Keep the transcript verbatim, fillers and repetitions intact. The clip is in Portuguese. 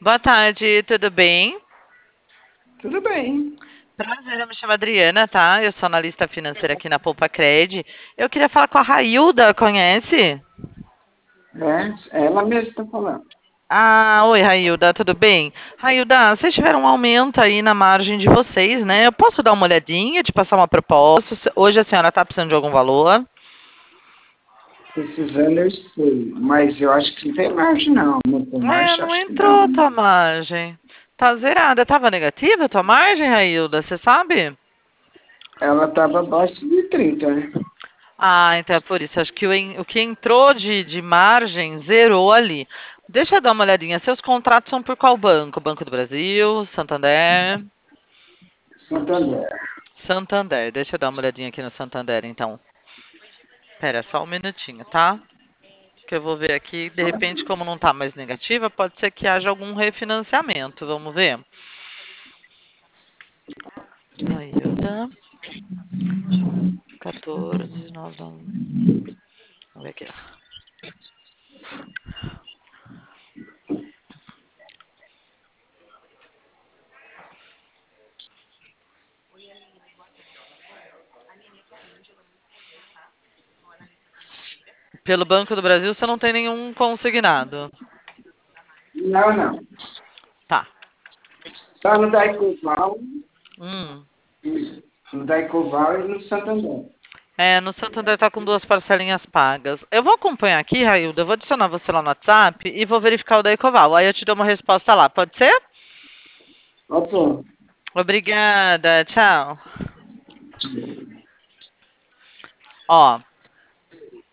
Boa tarde, tudo bem? Tudo bem. Prazer, eu me chamo Adriana, tá? Eu sou analista financeira aqui na Poupa Cred. Eu queria falar com a Railda, conhece? É, ela mesma está falando. Ah, oi, Railda, tudo bem? Railda, vocês tiveram um aumento aí na margem de vocês, né? Eu posso dar uma olhadinha, te passar uma proposta? Se- Hoje a senhora está precisando de algum valor? Precisando, eu sei, mas eu acho que não tem margem, não. Não tem É, margem, não acho que entrou não. tua margem. Tá zerada. Tava negativa a tua margem, Railda? Você sabe? Ela estava abaixo de trinta, né? Ah, então é por isso. Acho que o, en- o que entrou de, de margem zerou ali. Deixa eu dar uma olhadinha. Seus contratos são por qual banco? Banco do Brasil, Santander? Santander. Santander. Deixa eu dar uma olhadinha aqui no Santander, então. Pera, só um minutinho, tá? Que eu vou ver aqui. De repente, como não tá mais negativa, pode ser que haja algum refinanciamento. Vamos ver. Aí, eu tá. quatorze, nove, vamos ver aqui. Pelo Banco do Brasil, você não tem nenhum consignado. Não, não. Tá. Só no Daicoval, Hum. no Daicoval e no Santander. É, no Santander tá com duas parcelinhas pagas. Eu vou acompanhar aqui, Railda, eu vou adicionar você lá no WhatsApp e vou verificar o da Ecoval. Aí eu te dou uma resposta lá, pode ser? Ok. Obrigada, tchau. Ó,